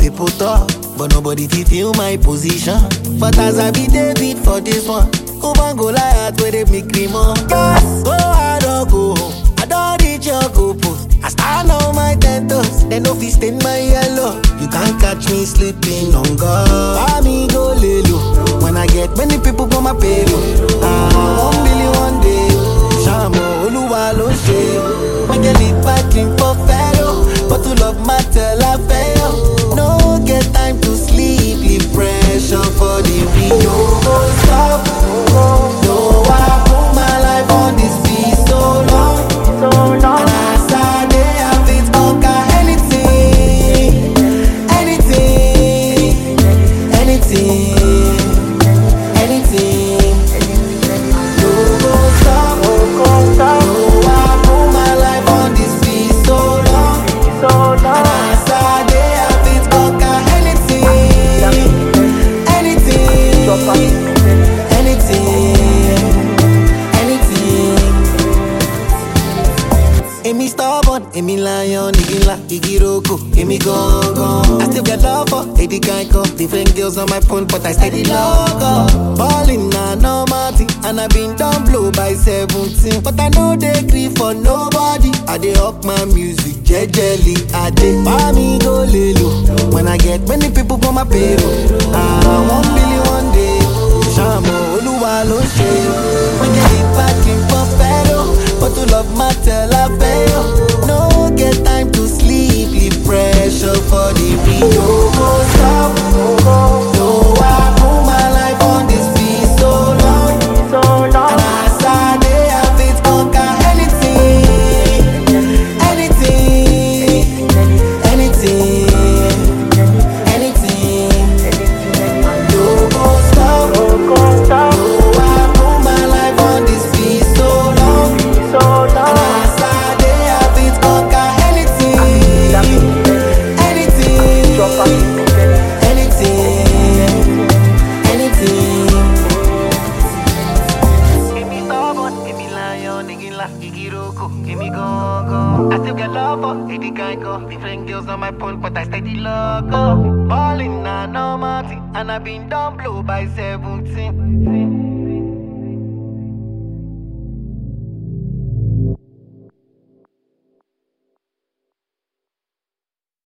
people talk, but nobody feel my position. But as I be David for this one, Oban go Goliath where they make me more. Yes, go hard or go home. I don't reach your goal post. I stand on my 10 toes, then no fist in my yellow. You can't catch me sleeping on God. I me go lay low. When I get many people on my payroll. 1 billion one day. Shamo Oluwa lo ṣe. When you lead back in for fellow, but to love matter la fail. No get time to sleep, leave pressure for the real. No go stop. No, I put my life on this beat so long. And as I dey, I fit conquer anything, anything, anything, anything. No go stop. No, I put my life on this beat so long. And as I dey, I fit conquer anything, anything, Emi stubborn, Emi lion, Igi roko, Emi gone. I still get love for Eddie Geico. Different girls on my phone, but I steady logo. Ballin' na normal thing, and I been done blow by 17. But I know they grieve for nobody. I dey up my music, jejely. I dey buy me go lay low. When I get many people on my payroll. 1 billion one day. Shamo Oluwa lo ṣe. When you get back in for fellow, but to love matter la fail. No get time to sleep, leave pressure for the real. No go stop. No, I put my life on this beat so long. And as I dey, I fit conquer anything, anything, anything, anything. No go stop. No, I put my life on this beat so long. And as I dey, I fit conquer anything, anything, Emi stubborn, Emi lion, Igi roko, Emi gone. I still get love for Eddie Geico. Different girls on my phone, but I steady logo. Ballin' na normal thing, and I been done blow by 17.